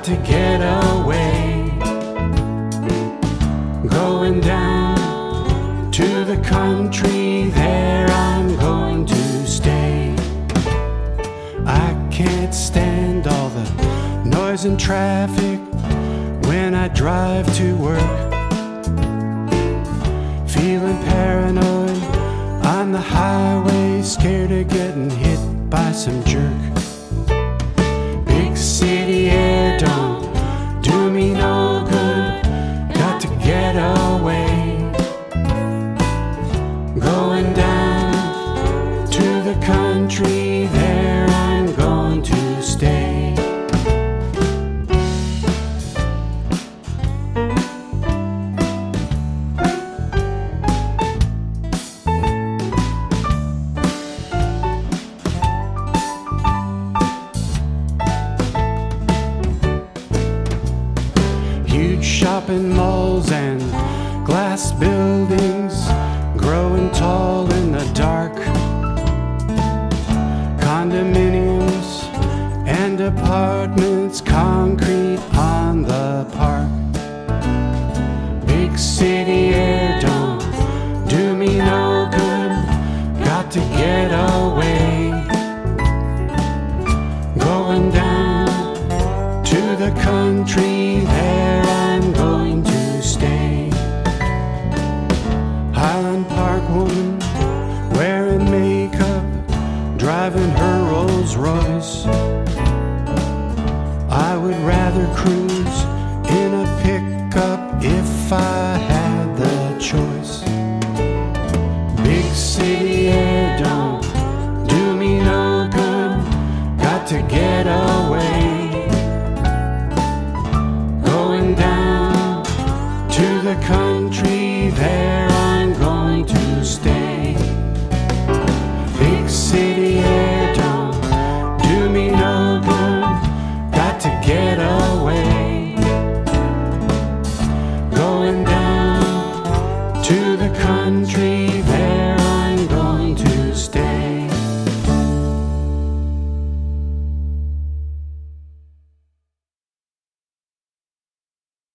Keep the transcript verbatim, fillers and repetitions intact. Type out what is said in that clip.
got to get away. Going down to the country, there I'm going to stay. I can't stand all the noise and traffic when I drive to work. Feeling paranoid on the highway, scared of getting hit by some jerk. Big city air don't do me no good, got to get away. Going down to the country, there I'm going to stay. Huge shopping malls and glass buildings growing tall in the dark. Condominiums and apartments, concrete on the park. Big city air don't do me no good, got to get away. Going down to the country, there I'm going to stay. Highland Park woman wearing makeup, driving her Rolls Royce. I would rather cruise in a pickup if I had the choice. Big city air don't do me no good, got to get away. Going down to the country, there I'm going to stay. Big city air don't do me no good, got to get away. Going down to the country,